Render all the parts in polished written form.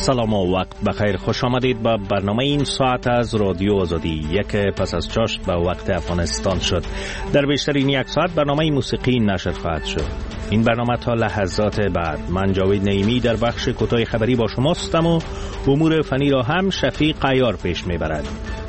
سلام و وقت بخیر. خوش آمدید به برنامه این ساعت از رادیو آزادی. یک پس از چاشت به وقت افغانستان شد. در بیشتر این یک ساعت برنامه موسیقی نشر خواهد شد. این برنامه تا لحظات بعد. من جاوید نعیمی در بخش کوتاه خبری با شما هستم و امور فنی را هم شفیق عیار پیش میبرد.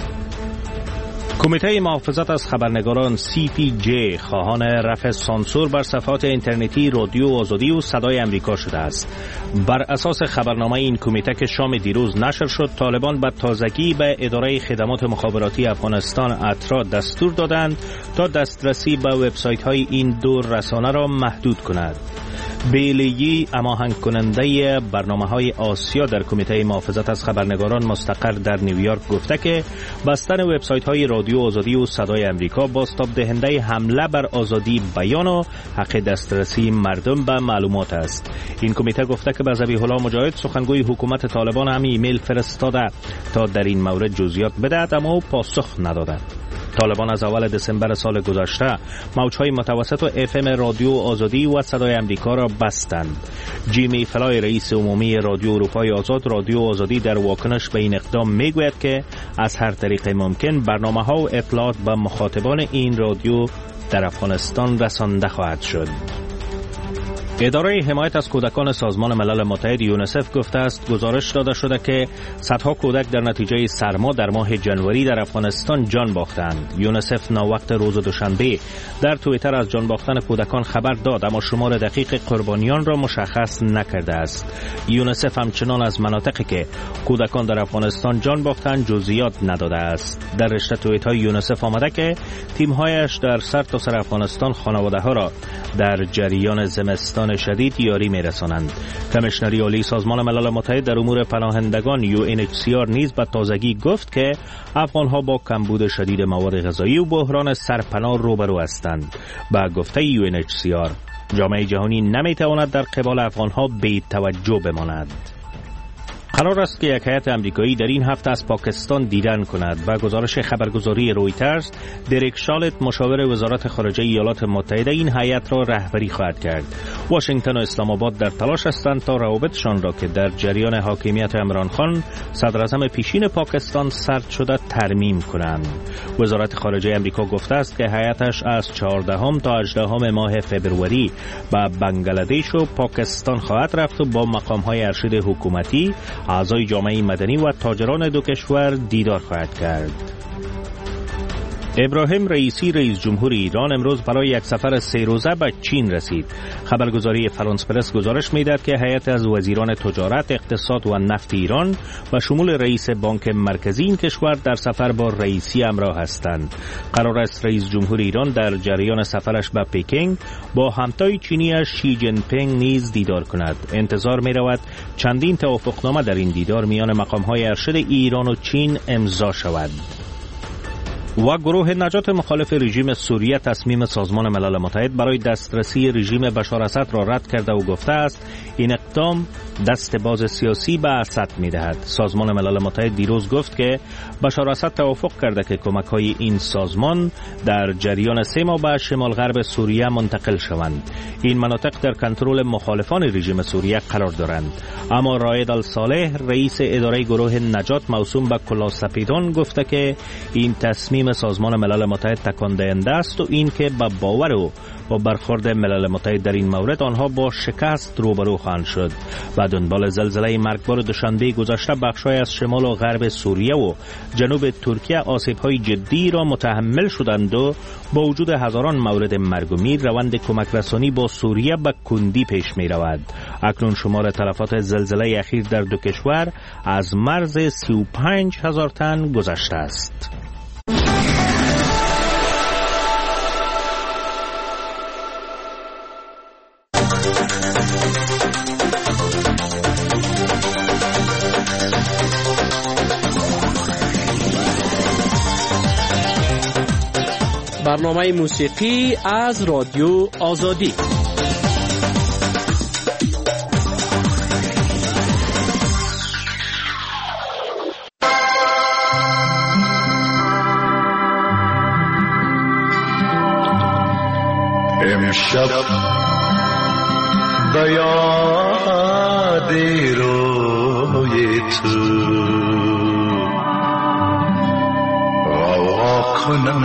کمیته محافظت از خبرنگاران CPJ خواهان رفع سانسور بر صفحات اینترنتی رادیو آزادی و صدای امریکا شده است. بر اساس خبرنامه این کمیته که شام دیروز نشر شد، طالبان به تازگی به اداره خدمات مخابراتی افغانستان اترا دستور دادند تا دسترسی به وبسایت های این دو رسانه را محدود کند. بیلیگی هماهنگ کننده برنامه‌های آسیا در کمیته محافظت از خبرنگاران مستقر در نیویورک گفته که بستن وبسایت‌های رادیو آزادی و صدای امریکا بازتاب دهنده حمله بر آزادی بیان و حق دسترسی مردم به معلومات است. این کمیته گفته که به ذبیح الله مجاهد سخنگوی حکومت طالبان هم ایمیل فرستاده تا در این مورد جزئیات بدهد، اما او پاسخ نداده. طالبان از اول دسامبر سال گذشته موجهای متوسط و FM رادیو آزادی و صدای امریکا را بستند. جیمی فلای رئیس عمومی رادیو اروپای آزاد رادیو آزادی در واکنش به این اقدام میگوید که از هر طریق ممکن برنامه‌ها و اطلاعات به مخاطبان این رادیو در افغانستان رسانده خواهد شد. اداره حمایت از کودکان سازمان ملل متحد یونیسف گفته است گزارش داده شده که صدها کودک در نتیجه سرما در ماه جنوری در افغانستان جان باختند. یونیسف ناوقت روز دوشنبه در توییتر از جان باختن کودکان خبر داد، اما شمار دقیق قربانیان را مشخص نکرده است. یونیسف همچنان از مناطقی که کودکان در افغانستان جان باختند جزئیات نداده است. در رشته توییت‌های یونیسف آمده که تیم‌هایش در سرتاسر افغانستان خانواده‌ها را در جریان زمستان شدید یاری می‌رسانند. کمیشنری عالی سازمان ملل متحد در امور پناهندگان UNHCR نیز به تازگی گفت که افغان‌ها با کمبود شدید مواد غذایی و بحران سرپناه روبرو هستند. با گفته UNHCR جامعه جهانی نمی‌تواند در قبال افغان‌ها بی توجه بماند. قرار است که یک هیئت امریکایی در این هفته از پاکستان دیدن کند. با گزارش خبرگزاری رویترز، دریک شالت مشاور وزارت خارجه ایالات متحده این هیئت را رهبری خواهد کرد. واشنگتن و اسلام آباد در تلاش هستند تا روابطشان را که در جریان حاکمیت عمران خان صدر اعظم پیشین پاکستان سرد شده ترمیم کنند. وزارت خارجه امریکا گفته است که هیئتش از 14 تا 18 ماه فوریه به بنگلادش و پاکستان خواهد رفت و با مقام‌های ارشد حکومتی، اعضای جامعه مدنی و تاجران دو کشور دیدار خواهد کرد. ابراهیم رئیسی رئیس جمهور ایران امروز برای یک سفر 3 روزه به چین رسید. خبرگزاری فرانس پرس گزارش می‌دهد که هیئت از وزیران تجارت، اقتصاد و نفت ایران و شمول رئیس بانک مرکزی این کشور در سفر با رئیسی همراه هستند. قرار است رئیس جمهور ایران در جریان سفرش به پکینگ با همتای چینی شی جین پینگ نیز دیدار کند. انتظار می‌رود چندین توافقنامه در این دیدار میان مقام‌های ارشد ایران و چین امضا شود. و گروه نجات مخالف رژیم سوریه تصمیم سازمان ملل متحد برای دسترسی رژیم بشار اسد را رد کرده و گفته است این اقدام دست باز سیاسی به اسد می‌دهد. سازمان ملل متحد دیروز گفت که بشار اسد توافق کرده که کمک‌های این سازمان در جریان 3 ماه به شمال غرب سوریه منتقل شوند. این مناطق در کنترل مخالفان رژیم سوریه قرار دارند. اما رائد الصالح رئیس اداره گروه نجات موسوم به کلاسپیدان گفته که این تصمیم سازمان ملل متحد تکان دهنده است و این که با باور و با برخورد ملل متحد در این مورد آنها با شکست روبرو خواهند شد. و دنبال زلزله مرگبار دوشنبه گذشته بخش‌های از شمال و غرب سوریه و جنوب ترکیه آسیب‌های جدی را متحمل شدند و با وجود هزاران مورد مرگ و میر روند کمک رسانی با سوریه به کندی پیش می‌رود. اکنون شمار تلفات زلزله اخیر در دو کشور از مرز 35,000 تن گذشته است. برنامه موسیقی از رادیو آزادی. امشب بیاد روز روی تو غوغا کنم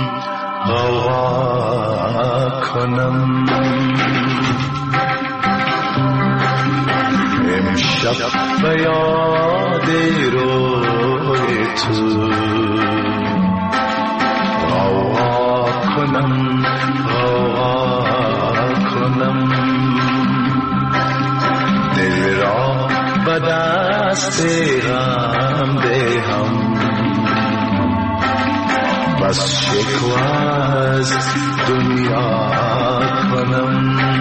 غوغا کنم امشب به یاد روی تو غوغا کنم غوغا کنم دل را به دست غم دهم بس شکوه از دنیا کنم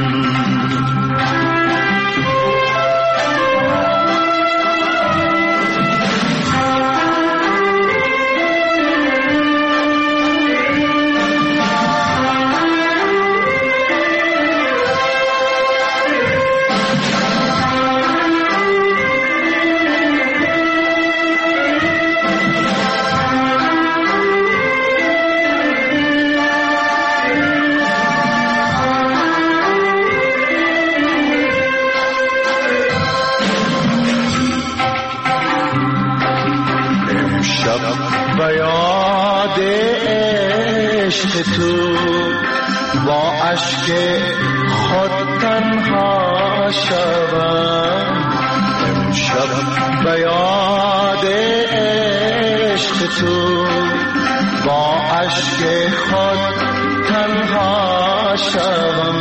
به یاد عشق تو با اشک خود تنها شوم امشب به یاد عشق تو با اشک خود تنها شوم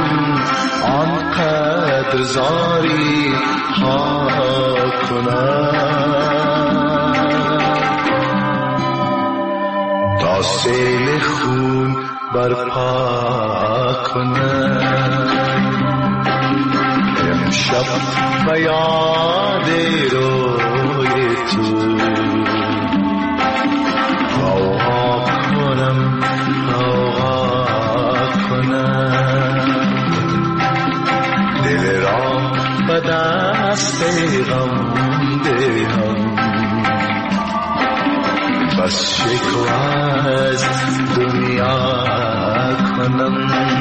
آنقدر زاری ها کنم تا سیل خون برپا کنم امشب به یاد روی تو غوغا کنم غوغا کنم دل را به دست غم دهم بس شکوه از دنیا کنم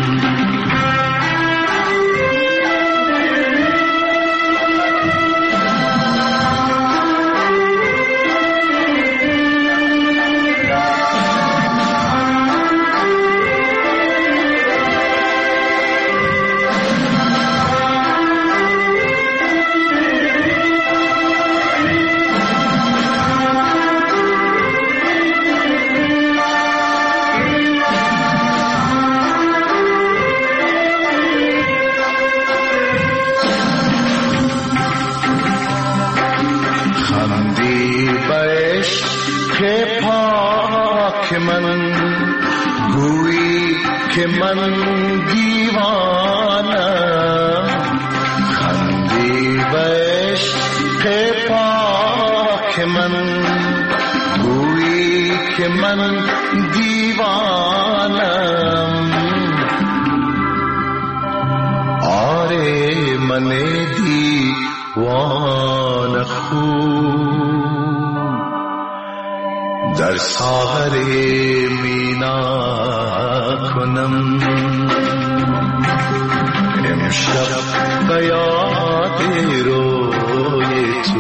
که من دیوانم خندی به عشق پاک من گویی که من دیوانم آره من دیوان خوب در ساغر مینا کنم امشب به یاد روی تو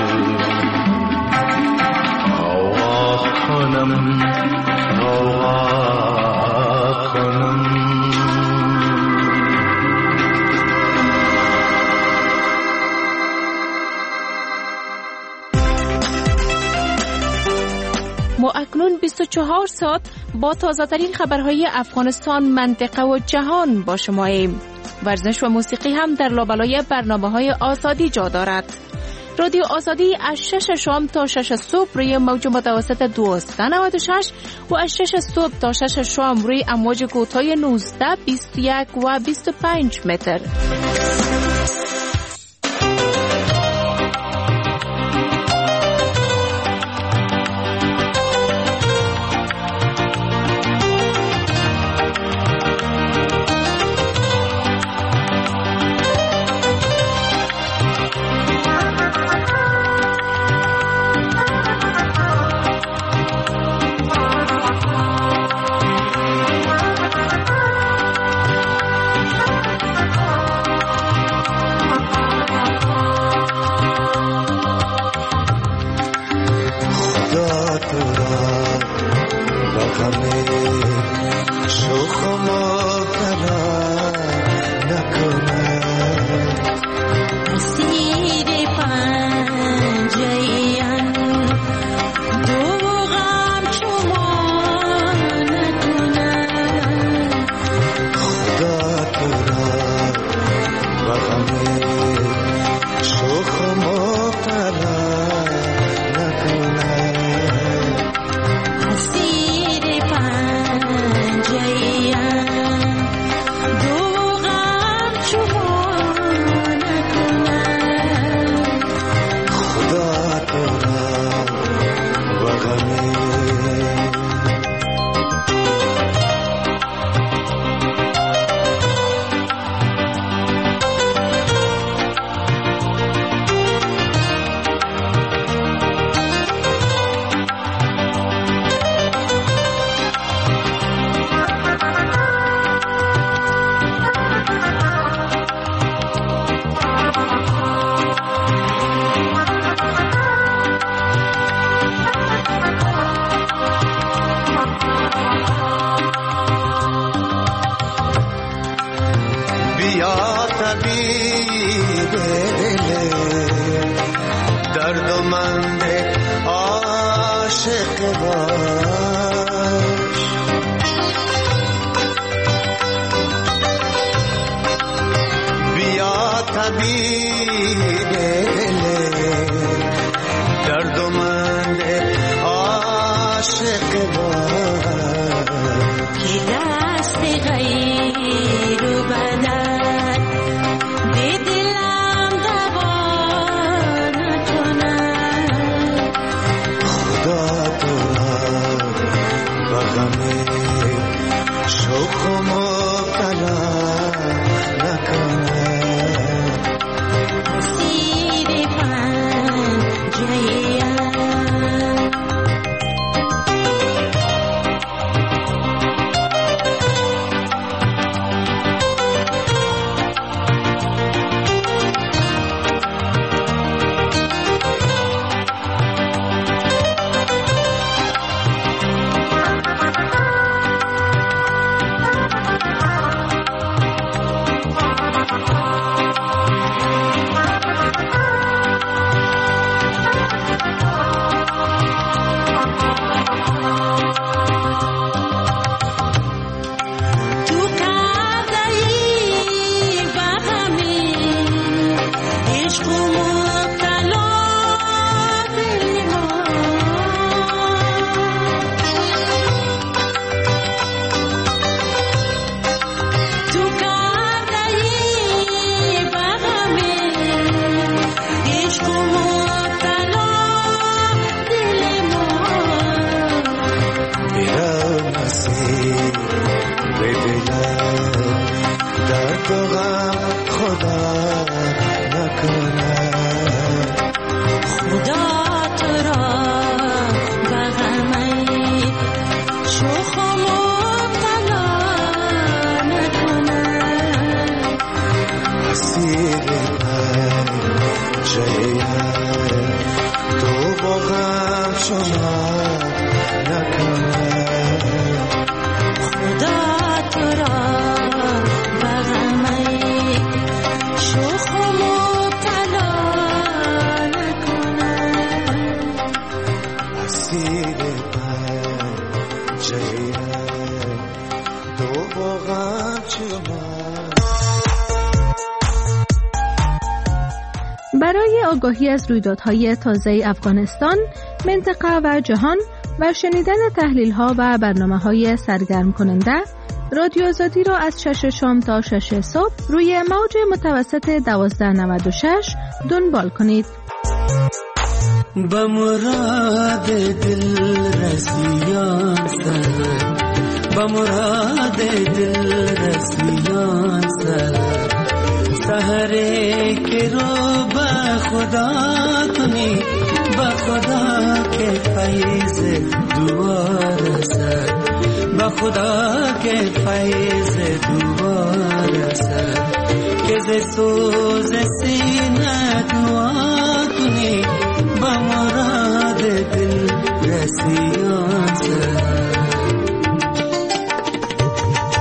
غوغا کنم غوغا کنم ما اکنون 24 ساعت با تازه‌ترین خبرهای افغانستان، منطقه و جهان با شماییم. ورزش و موسیقی هم در لابلای برنامه‌های آزادی جا دارد. رادیو آزادی از 6 شام تا 6 صبح روی موج متوسط 1296 و از 6 صبح تا 6 شام روی امواج کوتاه 19، 21 و 25 متر. شوخ و مبتلا نکنم اسیر پنجه‌ایم دو غم شما نکنم خدا تو را و غم شوخ و مبتلا نکنم اسیر پنجه‌ایم دو غم شما نکنم خدا تو را و غم بیا طبیب دل دردمند عاشق باش بیا طبیب دل دردمند عاشق باش که دست غیر و بدن به دلم دوا نکنم خدا تو را و غم شوخ و مبتلا نکنم اسیر پنجه‌ایم برای آگاهی از رویدادهای تازه افغانستان، منطقه و جهان و شنیدن تحلیل‌ها و برنامه‌های سرگرم کننده، رادیو آزادی را از 6 شام تا 6 صبح روی موج متوسط 1296 دنبال کنید. به مراد دل رسیان سر، به مراد دل رسیان سر، سحره که رو به خدا کنی، به خدا که فیض دوباره سر، به خدا که فیض دوباره سر، که ز سوز سینه دعا کنی، به مراد دل رسیان سر.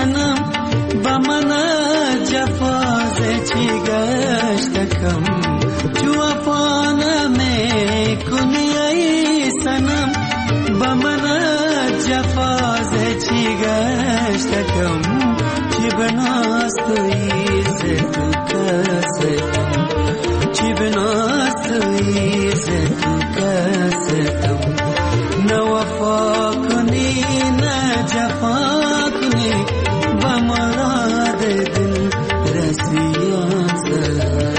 سنم با من جفاز چی گشت کم جو وفا نمیکنی ای سنم با من جفاز چی گشت کم چی بناست توی تو کسی چی بناست توی تو کسی نه وفا کنی نه جفا کنی با مراد دل رسیان سر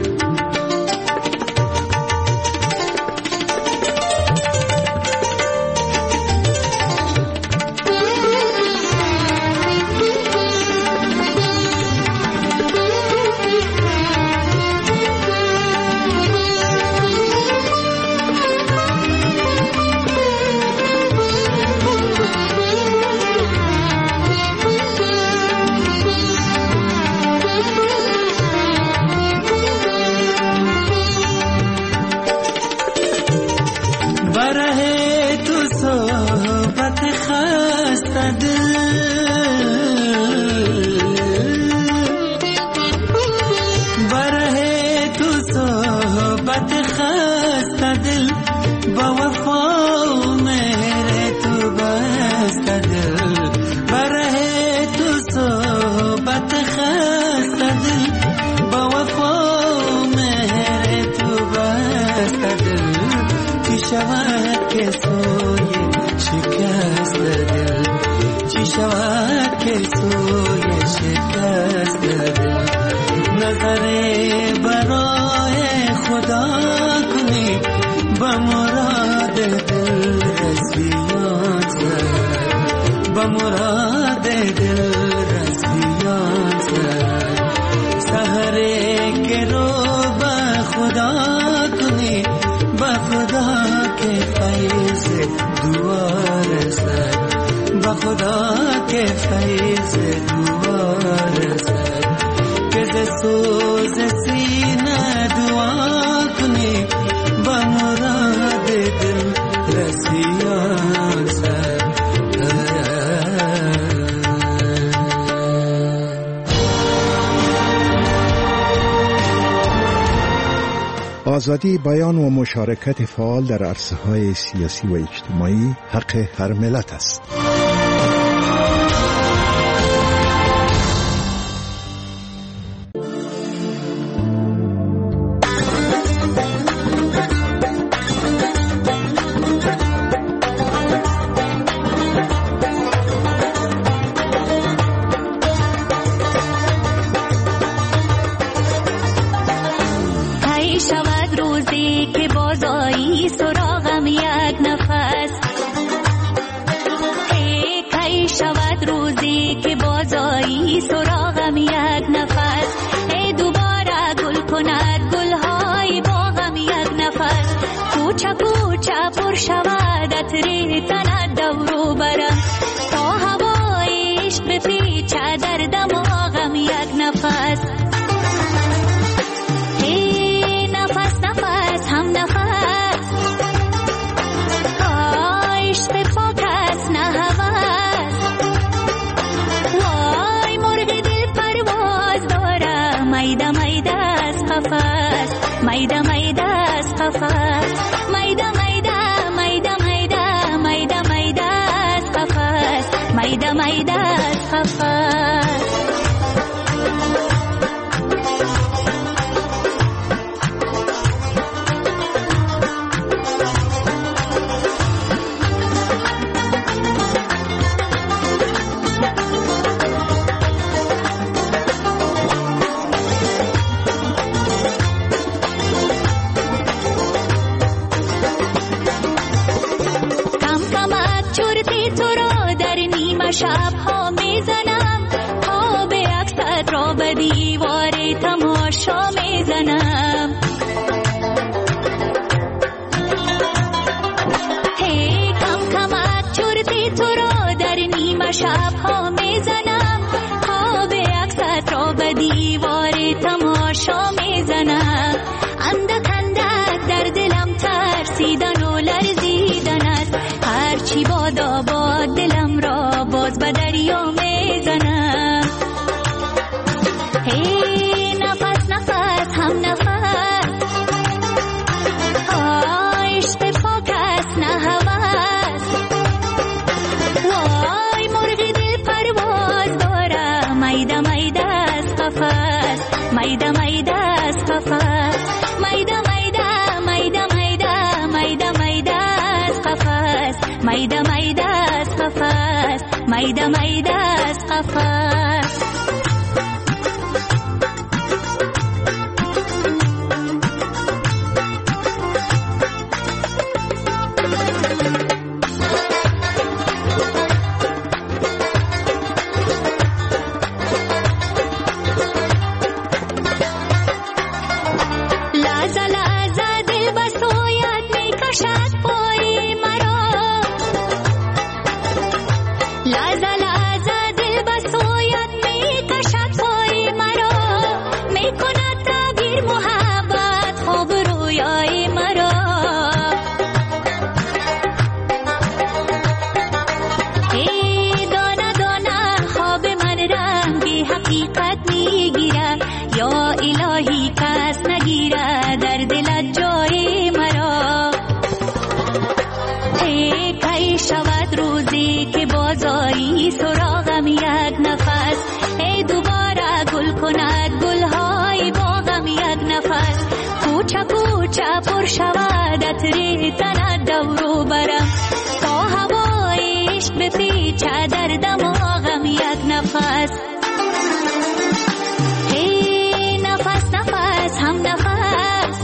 آزادی بیان و مشارکت فعال در عرصه‌های سیاسی و اجتماعی حق هر ملت است. چی باد آباد دلم را باز به دریا میزنم میده میده از قفس میده میده میده میده میده میده از قفس میده میده از قفس میده میده از قفس سراغم یک نفس ای دوباره گل کند گلهای باغم یک نفس کوچه کوچه پر شود عطر تن دورو برم تا هوای عشق بپیچه در دماغم یک نفس ای نفس نفس هم نفس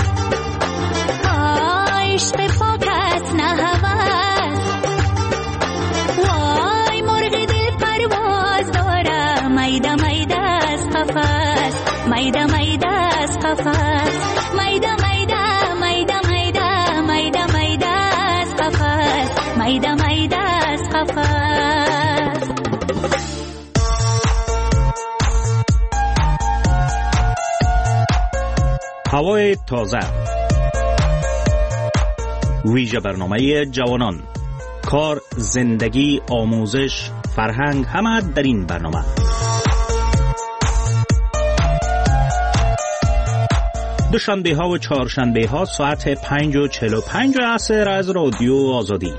عشق پاک است نه هوس وای مرغ دل پرواز داره میده میده از قفس میده میده از قفس میده میده میده میده میده میده از قفس میده میده از قفس هوای تازه ویژه برنامه جوانان کار، زندگی، آموزش، فرهنگ همه در این برنامه. دوشنبه ها و چهارشنبه ها ساعت 5:45 عصر از رادیو آزادی.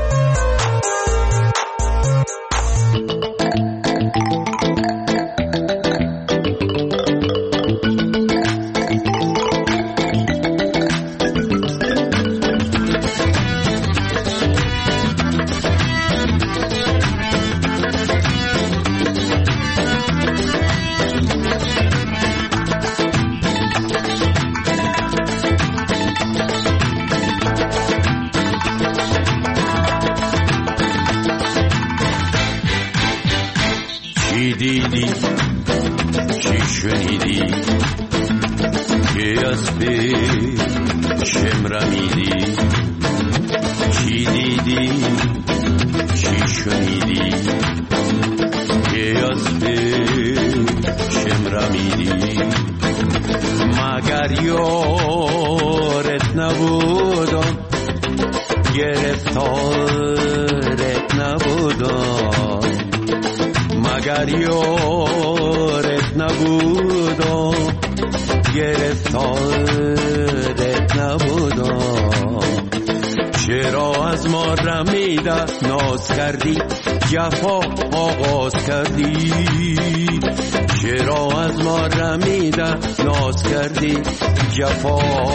جفا آغاز کردی چرا از ما رمیده ناز کردی جفا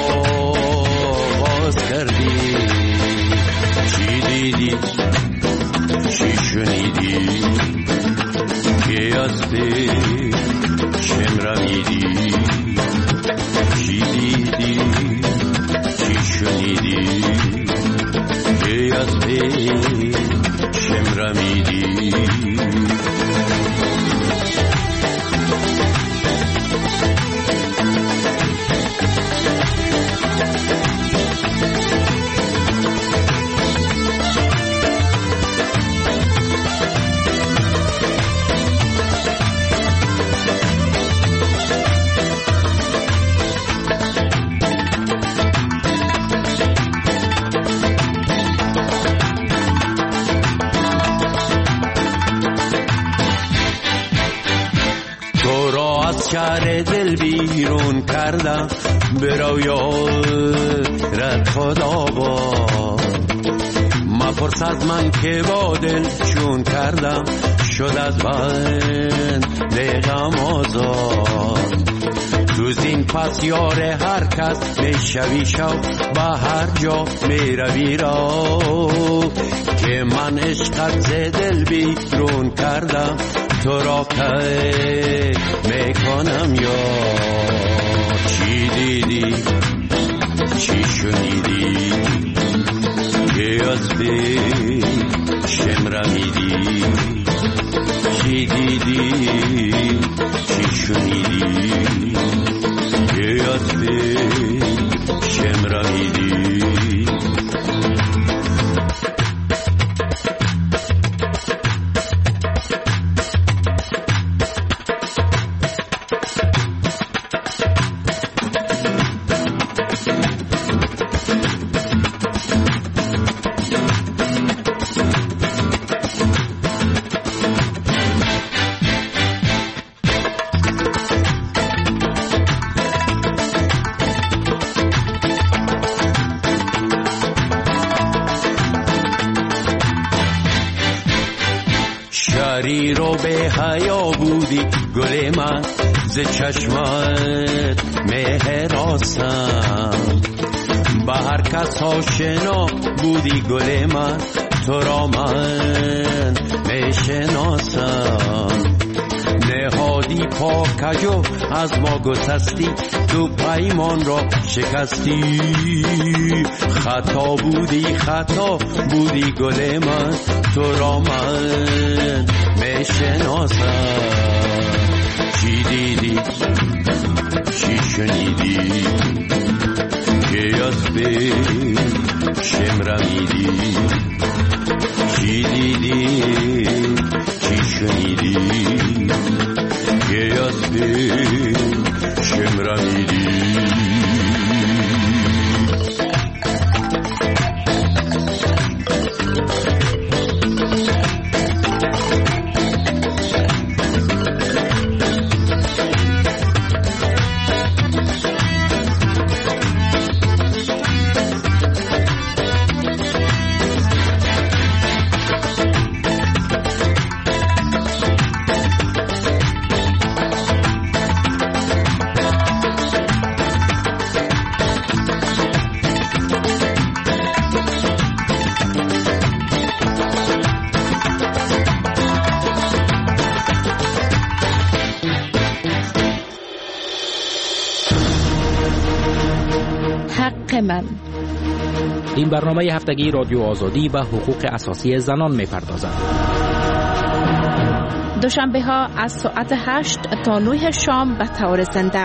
آغاز کردی چی دیدی چی شنیدی که از چشم رمیدی چی دیدی چی شنیدی که از چشم رمیدی شهر دل بیرون کردم برو یارت خدا با مپرس از من که با دل چون کردم شد از بند غم آزاد. تو زین پس یار هر کس میشوی شو به هر جا میروی را، که من عشقت ز دل بیرون کردم تو را که میکنم یار. چی دیدی چی شنیدی که از بی شمرمیدی؟ چی دیدی چی شنیدی که از بی شمرمیدی؟ شری رو به حیا بودی گل من، ز چشمت مهراسم، به هر کس آشنا بودی گل من، تو را من میشناسم. نهادی پاکجو از ما گسستی، تو پیمان را شکستی. خطا بودی گل من، تو را من میشناسم. چی دیدی چی شنیدی که از بی شمرمیدی؟ چی دیدی چی شنیدی که از بی شمرمیدی؟ من. این برنامه هفتگی رادیو آزادی به حقوق اساسی زنان می‌پردازد. دوشنبه ها از ساعت 8 تا 9 شام به طور زنده.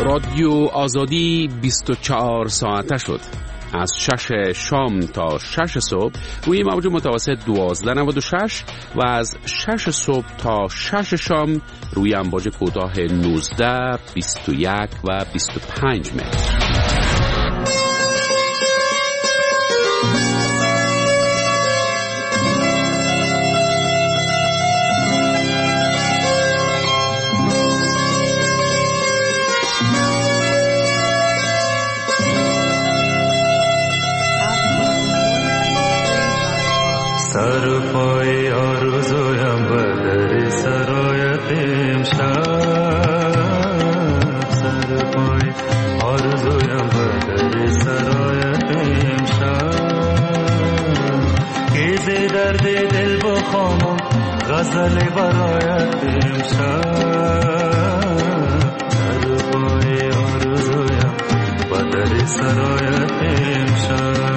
رادیو آزادی 24 ساعته شد. از 6 شام تا 6 صبح روی موج متوسط 1296 و از 6 صبح تا 6 شام روی امواج کوتاه 19، 21 و 25 متر. سر پای آرزویم بدر سرایت امشب، سر پای آرزویم بدر سرایت امشب، که ز درد دل بخوانم غزل برایت امشب، سر پای آرزویم بدر سرایت امشب.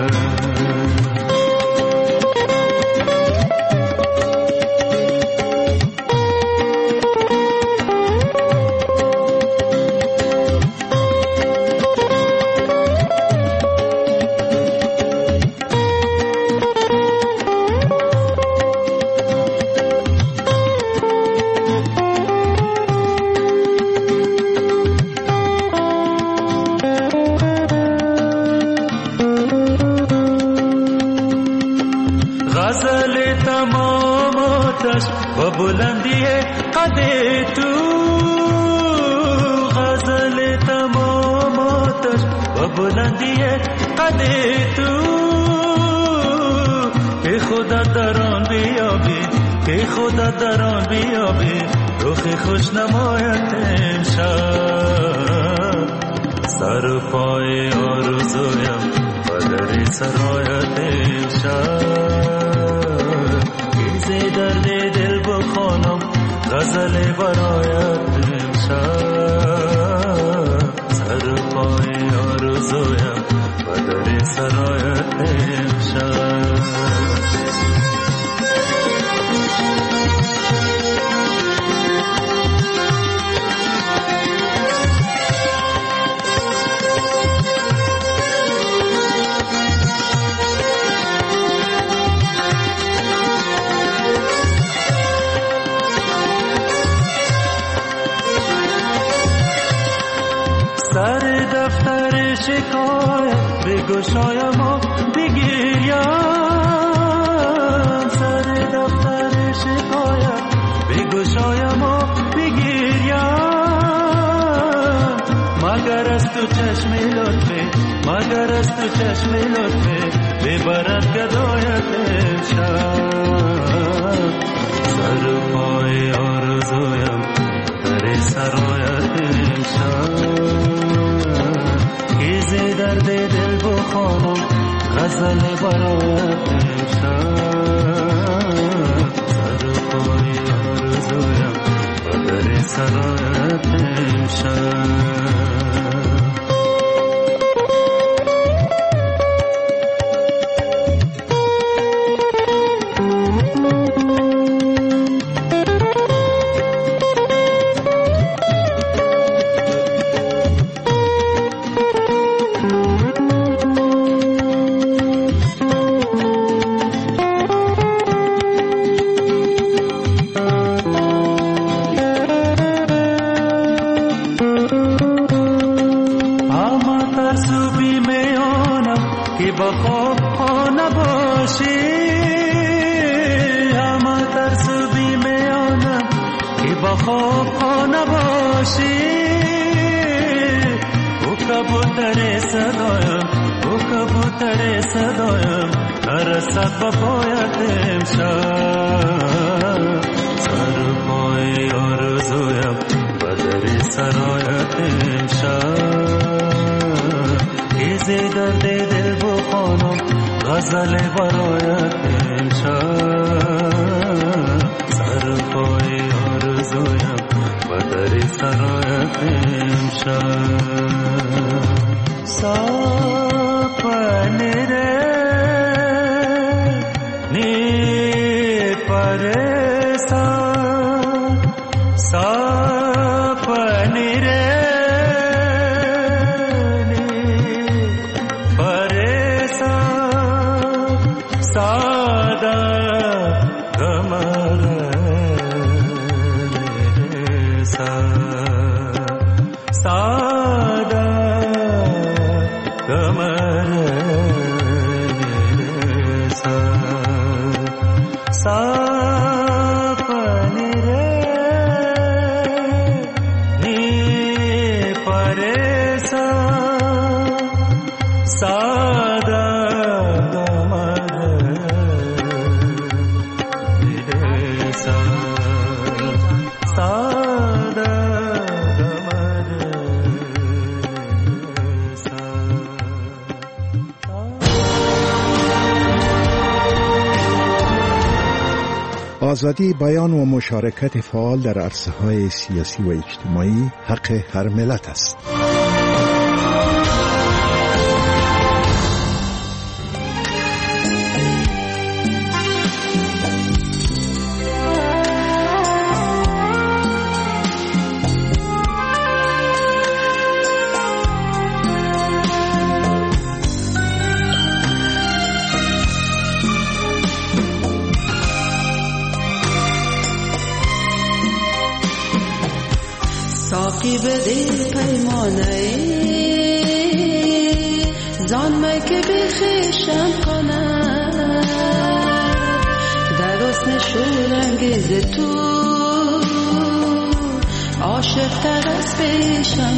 و بلندی قد تو غزل تمام آتش و بلندی قد تو، که خدا در آن بیابی، که خدا در آن بیابی رخ خوش نمایت امشب، سر پای آرزویم بدر سرایت امشب، که درد دل بخوانم غزل برایت امشب، سر پای آرزویم بدر سرایت امشب. سر دفتر شکایت بگشایم و بگیریم، سر دفتر شکایت بگشایم و بگیریم، مگر از تو چشم لطفه، مگر از تو چشم لطفه ببرد گدایت امشب، سر پای آرزویم در سرایت امشب، که درد دل بخوانم غزل برایت امشب، سر پای آرزویم بدر سرایت امشب. غزل برایت امشب، سر پای آرزویم بدر سرایت امشب، سپنه نی پرسان، سپنه آزادی بیان و مشارکت فعال در عرصه‌های سیاسی و اجتماعی حق هر ملت است. ساقی بده پیمانه زان که بخیشم کنم در حسن شورانگیز تو عاشق تر از پیشم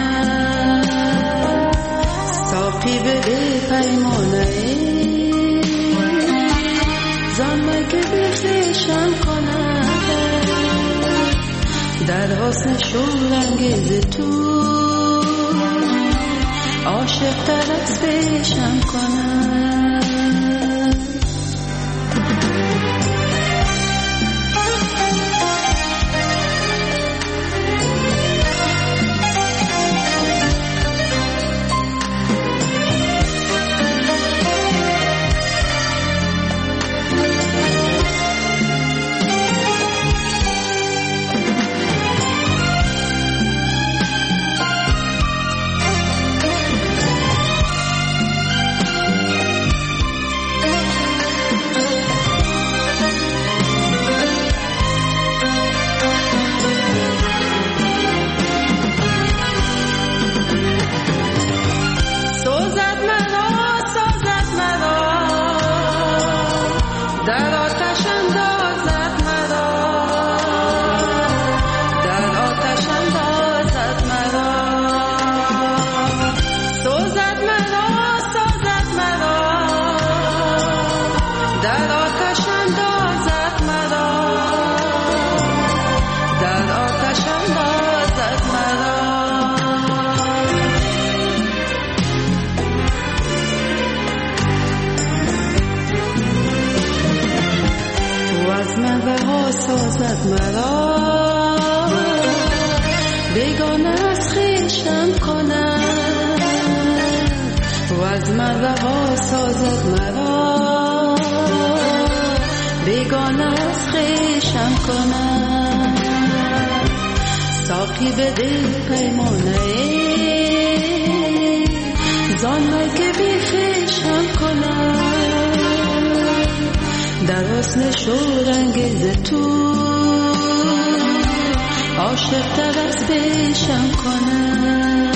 کنم. ساقی بده پیمانه زان که بخیشم کنم در حسن شورانگیز تو عاشق تر از پیشم کنم. سازد مرا بیگانه از خویشم کند و از من رها سازد مرا بیگانه از خویشم کند. ساقی بده پیمانه زان که بی خویشم کند در حسن شورانگیز تو عاشق تر از پیشم کنم.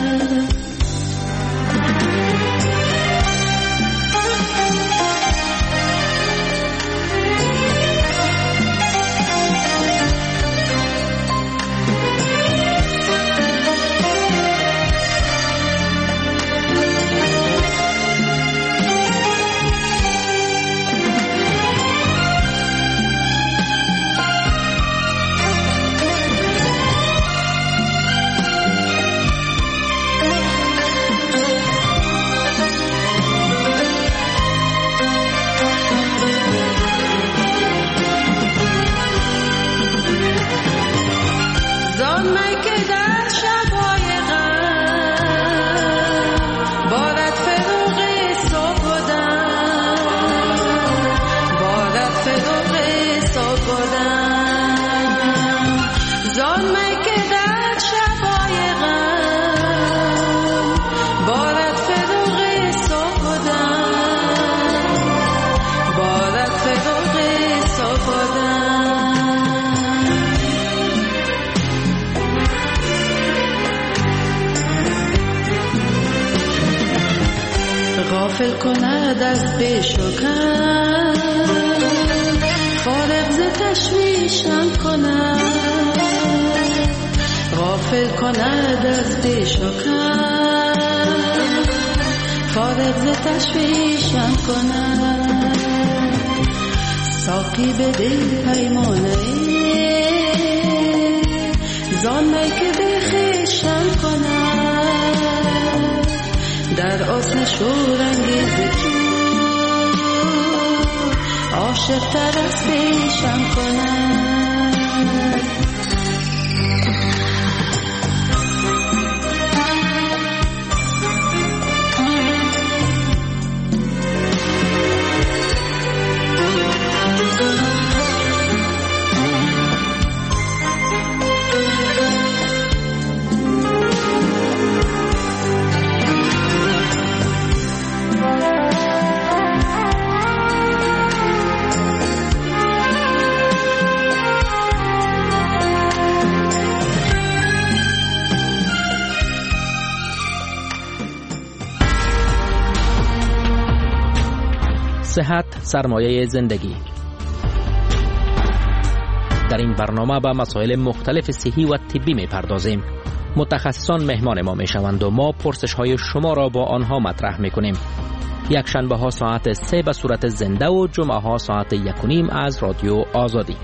غافل کند از پیش و کم فارغ ز تشویشم کند غافل کند از پیش و کم فارغ ز تشویشم کند. ساقی بده پیمانه زان که بخیشم کند در آسن شورانگیز تو عاشق‌تر از پیشم کند. صحت سرمایه زندگی. در این برنامه به مسائل مختلف صحی و طبی می‌پردازیم. متخصصان مهمان ما می‌شوند و ما پرسش‌های شما را با آنها مطرح می‌کنیم. یک شنبه ها ساعت 3 به صورت زنده و جمعه ها ساعت 1:30 از رادیو آزادی.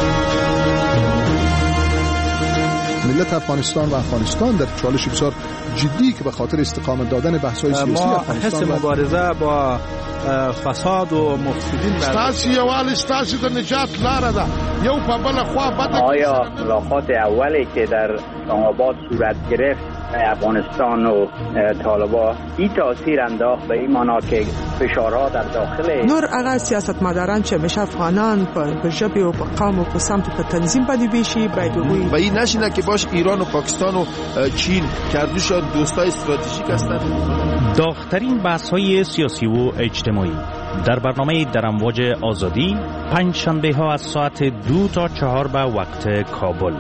افغانستان و افغانستان در چالش بسیار جدی که به خاطر استقامت دادن بحث‌های سیاسی ما افغانستان حس مبارزه با فساد و مفسدین ستاسو یووالی ستاسو د نجات لاره ده. یو په بل خوا بده. آیا ملاقات اولی که در اسلام آباد صورت گرفت افغانستان و طالبان این تاثیر انداخت به این معنا که فشارها در داخل نور هغه سیاستمداران چې مشه افغانان په ژبه او په قوم او په سمت په تنظیم باندې بشي باید و این نشینه که باش ایران و پاکستان و چین کردوشان دوستای استراتژیک هستند. داغ‌ترین بحث‌های سیاسی و اجتماعی در برنامه در امواج آزادی پنج شنبه ها از ساعت 2 تا 4 به وقت کابل.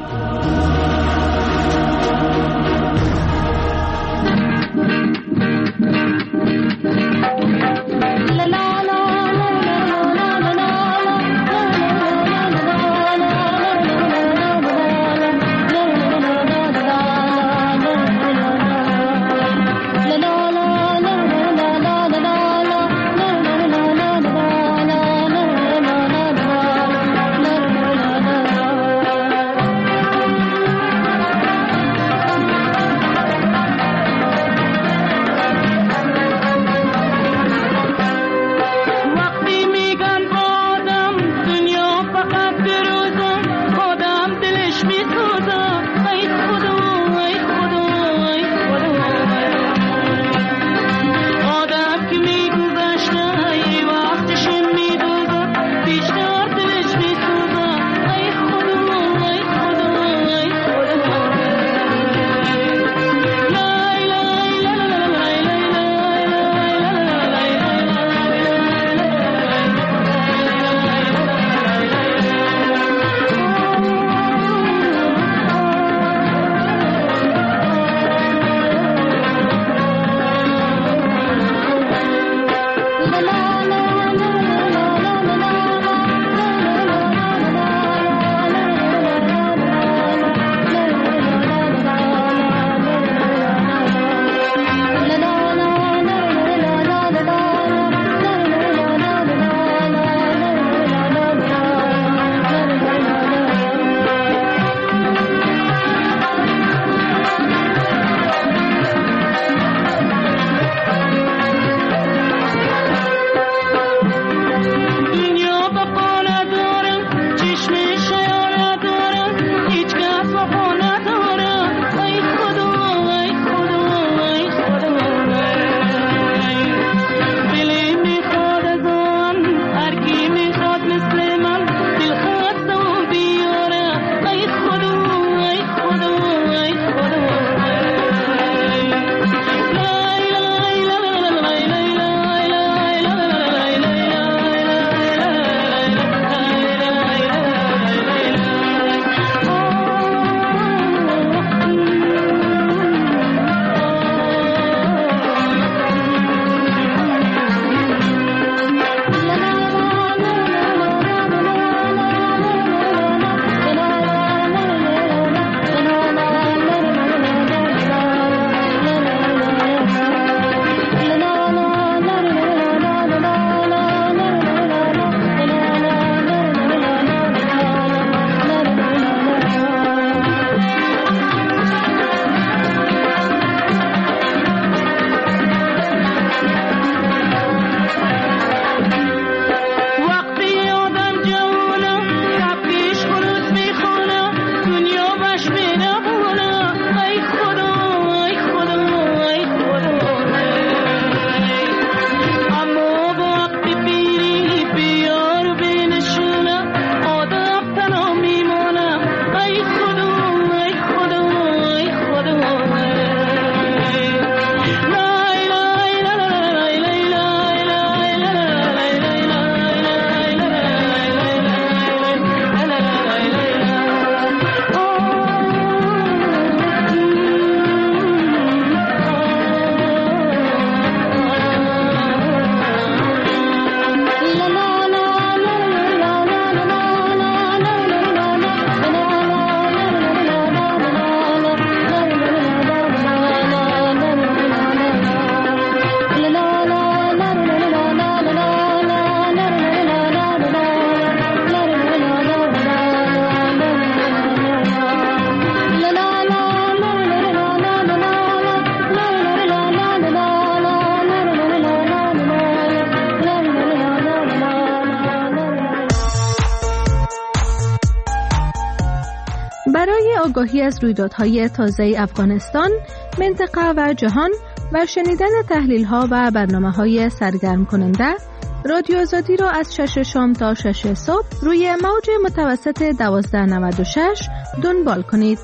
آگاهی از رویدادهای تازه افغانستان، منطقه و جهان و شنیدن تحلیل‌ها و برنامه‌های سرگرم کننده، رادیو آزادی را از 6 شام تا 6 صبح روی موج متوسط 1296 دنبال کنید.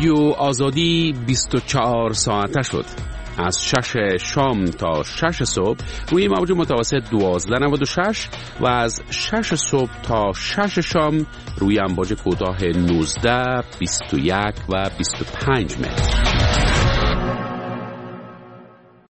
رادیو آزادی 24 ساعته شد. از 6 شام تا 6 صبح روی موج متوسط 1296 و از 6 صبح تا 6 شام روی امواج کوتاه 19، 21 و 25 متر.